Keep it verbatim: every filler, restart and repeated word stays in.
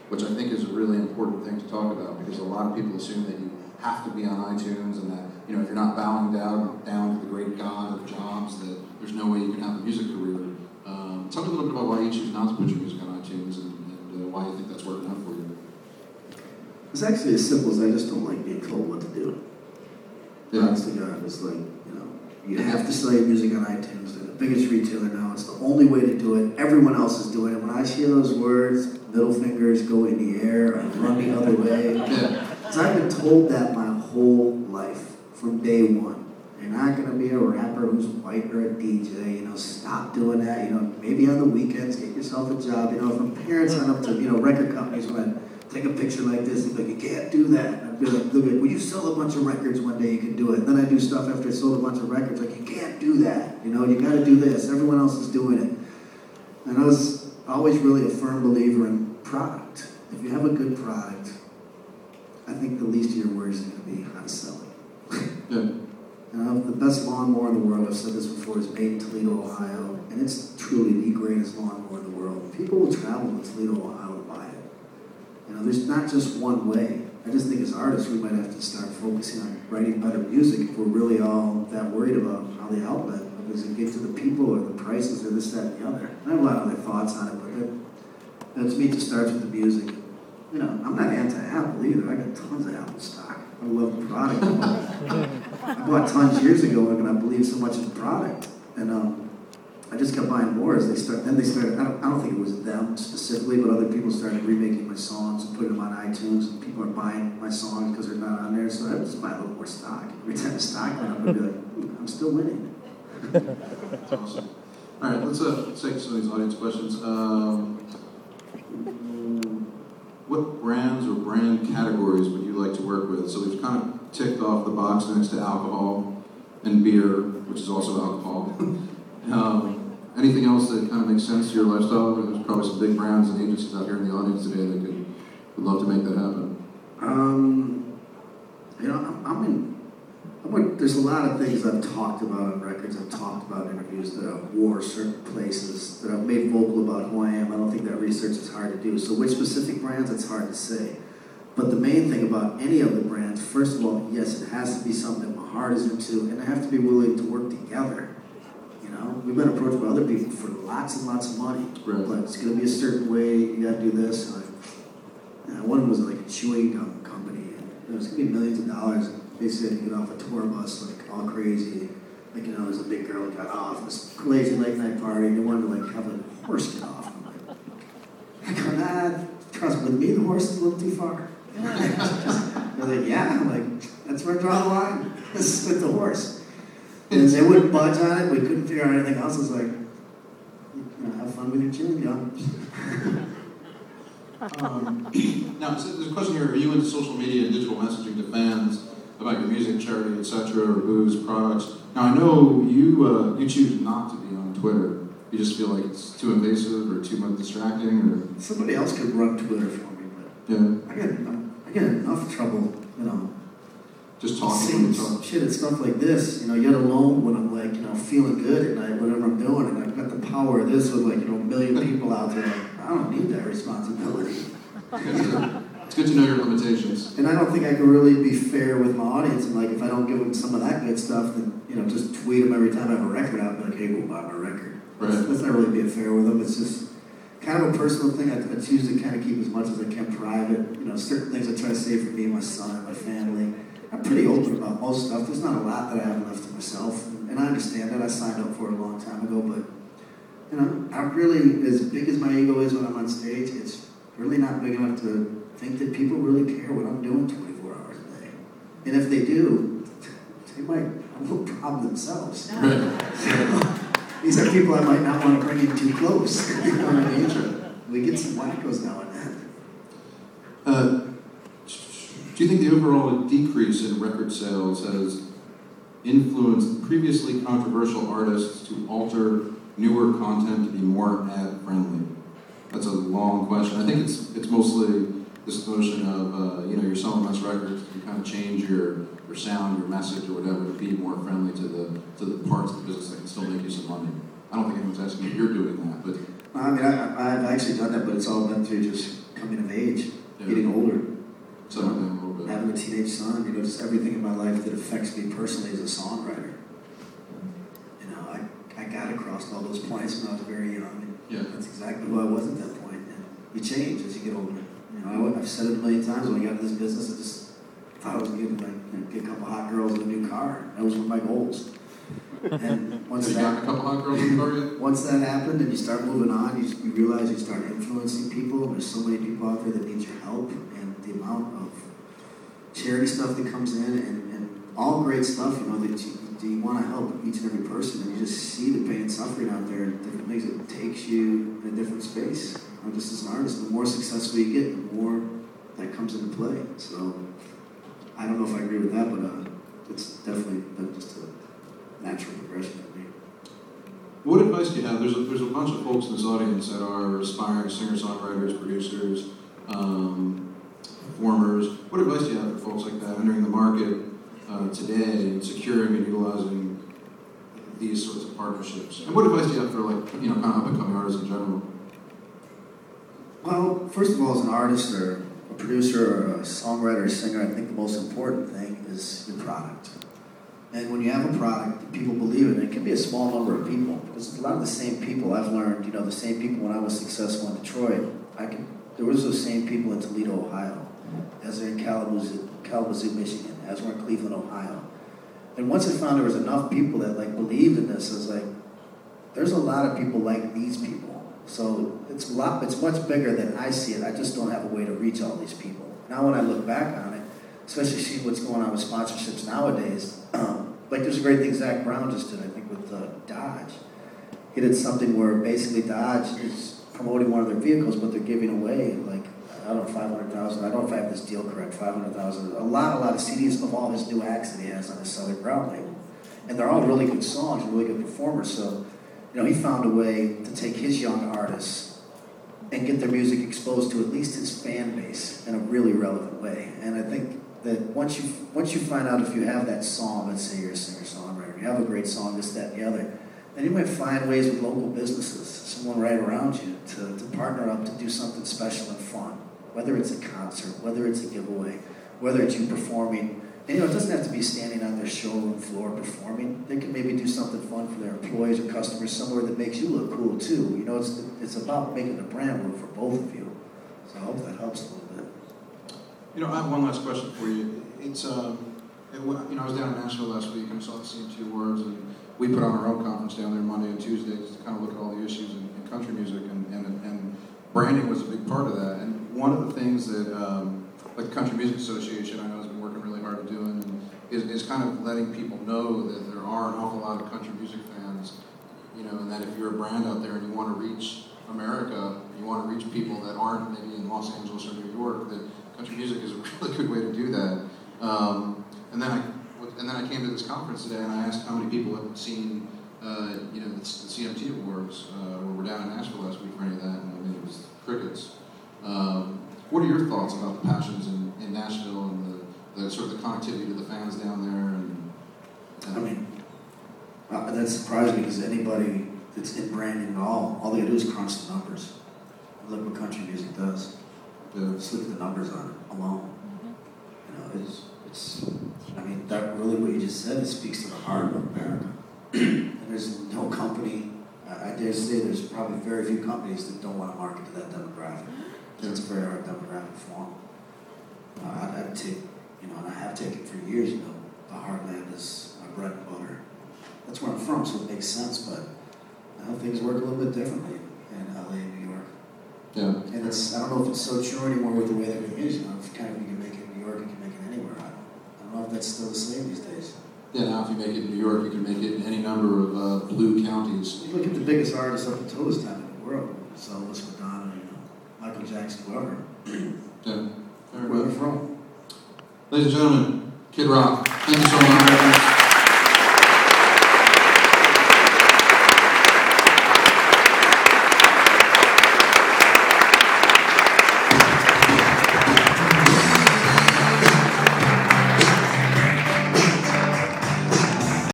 which I think is a really important thing to talk about, because a lot of people assume that you have to be on iTunes, and that, you know, if you're not bowing down down to the great god of jobs, that there's no way you can have a music career. Um, tell me a little bit about why you choose not to put your music on iTunes, and, and uh, why you think that's working out for you. It's actually as simple as I just don't like being told what to do. Yeah. Honestly, God, it's like, you know, you have to sell your music on iTunes. They're the biggest retailer now. It's the only way to do it. Everyone else is doing it. When I hear those words, middle fingers go in the air, I run the other way. Yeah. Because I've been told that my whole life, from day one. You're not going to be a rapper who's white or a D J, you know, stop doing that. You know, maybe on the weekends, get yourself a job. You know, if my parents went up to, you know, record companies when I take a picture like this, they'd be like, you can't do that. I'd be like, they'd be like, well, you sell a bunch of records one day, you can do it. And then I do stuff after I sold a bunch of records, like, you can't do that. You know, you got to do this. Everyone else is doing it. And I was always really a firm believer in product. If you have a good product, I think the least of your worries is going to be how to sell it. Yeah. You know, the best lawnmower in the world, I've said this before, is made in Toledo, Ohio, and it's truly the greatest lawnmower in the world. People will travel to Toledo, Ohio to buy it. You know, there's not just one way. I just think as artists, we might have to start focusing on writing better music if we're really all that worried about how the outlet, does it get to the people or the prices or this, that, and the other. I have a lot of other thoughts on it, but that, that to me just starts with the music. You know, I'm not anti-Apple either. I got tons of Apple stock. I love the product. I bought tons years ago, and I believe so much in the product. And um, I just kept buying more as they start. Then they started. I don't, I don't think it was them specifically, but other people started remaking my songs and putting them on iTunes. And people are buying my songs because they're not on there. So I just buy a little more stock. Every time the stock went up, I'd be like, ooh, I'm still winning. That's awesome. All right, let's uh, take some of these audience questions. Um, what brands or brand categories would you like to work with? So we've kind of ticked off the box next to alcohol and beer, which is also alcohol. um, anything else that kind of makes sense to your lifestyle? There's probably some big brands and agencies out here in the audience today that could would love to make that happen. Um, you know, I'm, I'm in. I'm, there's a lot of things I've talked about on records. I've talked about in interviews that I've wore certain places, that I've made vocal about who I am. I don't think that research is hard to do. So which specific brands, it's hard to say. But the main thing about any of the brands, first of all, yes, it has to be something that my heart is into, and they have to be willing to work together. You know, we've been approached by other people for lots and lots of money, right. But it's going to be a certain way. You got to do this. And I, you know, one was like a chewing gum company, and it was going to be millions of dollars. They said you get off a tour bus like all crazy, like, you know, there's a big girl that got off this crazy late night party, and they wanted to like have a horse get off. I'm like, I go, nah, trust with me, the horse is a little too far. They're like, yeah, I'm like, that's where I draw the line. This is with the horse. And they wouldn't budge on it. We couldn't figure out anything else. I was like, you know, have fun with your chewing gum. um, now, so there's a question here: are you into social media and digital messaging to fans about your music, charity, et cetera, or booze, products? Now, I know you uh, you choose not to be on Twitter. You just feel like it's too invasive or too much distracting, or somebody else could run Twitter for me, but yeah, I get I get enough trouble, you know. Just talking Seeing when you talk. shit and stuff like this, you know, yet alone when I'm like, you know, feeling good at night, whatever I'm doing, and I've got the power of this with like, you know, a million people out there. I don't need that responsibility. Yeah, it's good to know your limitations. And I don't think I can really be fair with my audience. And like, if I don't give them some of that good stuff, then, you know, just tweet them every time I have a record out and be like, hey, go buy my record. Right. That's, that's not really being fair with them. It's just kind of a personal thing. I, I choose to kind of keep as much as I can private. You know, certain things I try to save for me, my son, my family. I'm pretty open about most stuff. There's not a lot that I have left to myself. And I understand that. I signed up for it a long time ago. But, you know, I really, as big as my ego is when I'm on stage, it's really not big enough to think that people really care what I'm doing twenty-four hours a day. And if they do, they might have a little problem themselves. So, these are people I might not want to bring in too close. You know what I mean? We get some wackos now and then. Uh, do you think the overall decrease in record sales has influenced previously controversial artists to alter newer content to be more ad-friendly? That's a long question. I think it's it's mostly this notion of, uh, you know, you're selling less records, you kind of change your, your sound, your message, or whatever to be more friendly to the to the parts of the business that can still make you some money. I don't think anyone's asking if you're doing that, but... I mean, I, I've actually done that, but it's all been through just coming of age. you know, just everything in my life that affects me personally as a songwriter. You know, I, I got across all those points when I was very young. And Yeah. that's exactly who I was at that point. And you change as you get older. You know, I, I've said it a million times when I got into this business, I just thought I was going to like, you know, get a couple hot girls and a new car. That was one of my goals. And once Have you that, gotten a couple hot girls in the car yet? once that happened and you start moving on, you, you realize you start influencing people. There's so many people out there that need your help, and the amount of charity stuff that comes in, and, and all great stuff, you know, that you, you want to help each and every person, and you just see the pain and suffering out there and different things. It takes you in a different space. You know, just as an artist, the more successful you get, the more that comes into play. So I don't know if I agree with that, but uh, it's definitely been just a natural progression for me. What advice do you have? There's a, there's a bunch of folks in this audience that are aspiring singer-songwriters, producers, um, performers. What advice do you have for folks like that entering the market uh, today and securing and utilizing these sorts of partnerships? And what advice do you have for, like, you know, kind of up-and-coming artists in general? Well, first of all, as an artist or a producer or a songwriter or singer, I think the most important thing is your product. And when you have a product that people believe in, it can be a small number of people. Because a lot of the same people I've learned, you know, the same people when I was successful in Detroit, I could, there was those same people in Toledo, Ohio, as they're in Kalamazoo, Kalamazoo, Michigan, as we're in Cleveland, Ohio. And once I found there was enough people that like believed in this, I was like, there's a lot of people like these people. So it's a lot, it's much bigger than I see it. I just don't have a way to reach all these people. Now when I look back on it, especially see what's going on with sponsorships nowadays, um, like there's a great thing Zach Brown just did, I think, with uh, Dodge. He did something where basically Dodge is promoting one of their vehicles, but they're giving away, like, I don't know, five hundred thousand, I don't know if I have this deal correct, five hundred thousand, a lot, a lot of C Ds of all his new acts that he has on his Southern Brown label. And they're all really good songs, really good performers, so, you know, he found a way to take his young artists and get their music exposed to at least his fan base in a really relevant way. And I think that once you once you find out if you have that song, let's say you're a singer-songwriter, you have a great song, this, that, and the other, then you might find ways with local businesses, someone right around you, to, to partner up to do something special and fun. Whether it's a concert, whether it's a giveaway, whether it's you performing. And, you know, it doesn't have to be standing on their showroom floor performing. They can maybe do something fun for their employees or customers somewhere that makes you look cool, too. You know, it's it's about making the brand work for both of you. So I hope that helps a little bit. You know, I have one last question for you. It's, um, it, you know, I was down in Nashville last week and I saw the C M T Awards, and we put on our own conference down there Monday and Tuesdays to kind of look at all the issues in, in country music, and, and, and branding was a big part of that. And one of the things that, um, like the Country Music Association, I know has been working really hard at doing, and is, is kind of letting people know that there are an awful lot of country music fans, you know, and that if you're a brand out there and you want to reach America, you want to reach people that aren't maybe in Los Angeles or New York, that country music is a really good way to do that. Um, and then I, and then I came to this conference today and I asked how many people had seen, uh, you know, the, the C M T Awards, uh, or were down in Nashville last week for any of that, and I mean, it was crickets. Um, what are your thoughts about the passions in, in Nashville and the, the sort of the connectivity to the fans down there? And, and I mean, uh, that surprised me because anybody that's in branding at all, all they gotta do is crunch the numbers. Look what country music does. Yeah. Just look at the numbers on it alone. You know, it's, it's, I mean, that really what you just said, it speaks to the heart of America. And there's no company, I, I dare say there's probably very few companies that don't want to market to that demographic. Yeah. It's a very hard demographic for them. Uh, I'd, I'd take, you know, and I have taken for years, you know, the heartland is my bread and butter. That's where I'm from, so it makes sense, but now things work a little bit differently in L A and New York. Yeah. And it's, I don't know if it's so true anymore with the way that everything is. You know, if kind of you can make it in New York, you can make it anywhere. I don't, I don't know if that's still the same these days. Yeah, now if you make it in New York, you can make it in any number of uh, blue counties. You look at the biggest artists up until this time in the world. It's Elvis, Madonna, you know, Michael Jackson, whoever. Yeah. Where they're from. Ladies and gentlemen, Kid Rock, thank you so much.